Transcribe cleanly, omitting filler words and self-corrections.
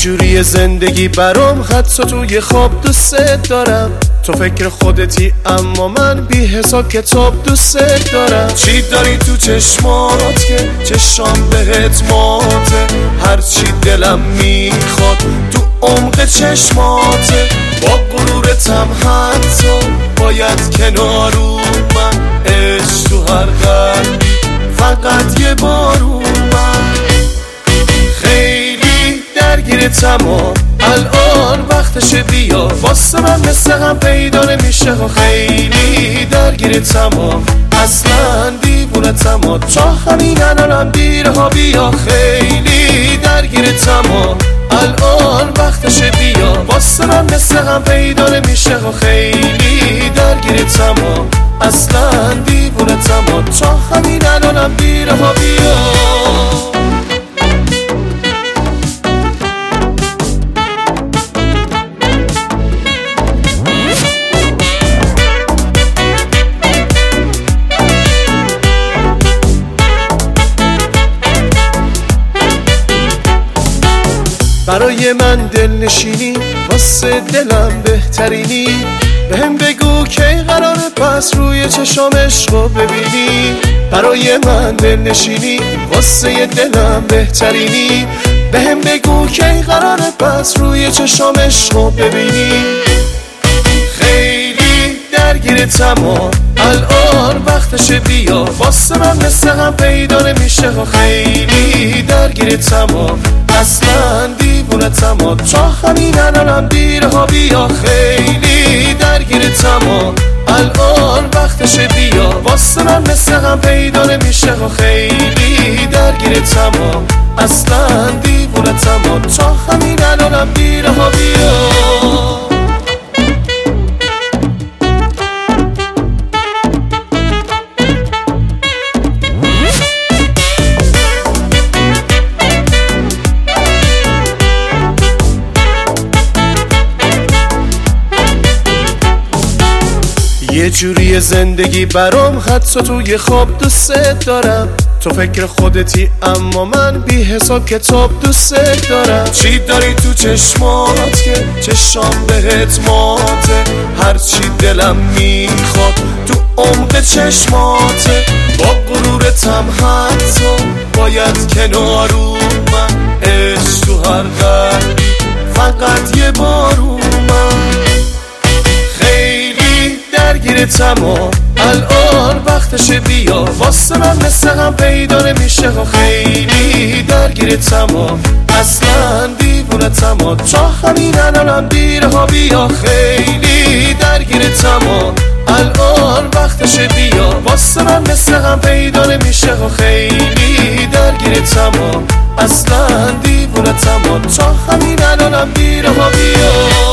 جوری زندگی برام حتی توی خواب دوست دارم. تو فکر خودتی اما من بی حساب کتاب دوست دارم. چی داری تو چشمات که چشام بهت ماته، هرچی دلم میخواد تو عمق چشماته. با غرورتم حتی باید کنار من، عشق تو هر قلبی فقط یه بار اومد. خیلی درگیرتم الان وقتشه بیا، واسه من مثل هم پیدا نمیشه. خیلی درگیرتم اصلا دیوونتم، تا همین الانم دیره ها بیا. خیلی درگیرتم الان وقتشه بیا، واسه من مثل هم پیدا نمیشه. خیلی درگیرتم اصلا دیوونتم، تا همین الانم دیره ها بیا. برای من دل نشینی، واسه دلم بهترینی. بهم بگو کی قراره پس روی چشام عشقو ببینی. برای من دل نشینی، واسه دلم بهترینی. بهم بگو کی قراره پس روی چشام عشقو ببینی. خیلی درگیرتم الان وقتشه بیا، واسه من مثل هم پیدا نمیشه. خیلی درگیرتم اصلا دیوونتم، تا همین الانم دیره ها بیا. خیلی درگیرتم الان وقتشه بیا، واسه من مثل هم پیدا نمیشه. خیلی درگیرتم اصلا دیوونتم، تا همین الانم دیره ها بیا. یه جوری زندگی برام حتی توی خواب دوست دارم. تو فکر خودتی اما من بی حساب کتاب دوست دارم. چی داری تو چشمات که چشام بهت ماته، هرچی دلم میخواد تو عمق چشماته. با غرورتم حتی باید کنار من، عشق تو هر قلبی فقط یه بار اومد. درگیرتم الان وقتشه بیا، واسه من مثل هم پیدا نمیشه. خیلی درگیرتم اصلا دیوونتم، تا همین الانم دیره ها بیا. خیلی درگیرتم الان وقتشه بیا، واسه من مثل هم پیدا نمیشه. خیلی درگیرتم اصلا دیوونتم، تا همین الانم دیره ها بیا.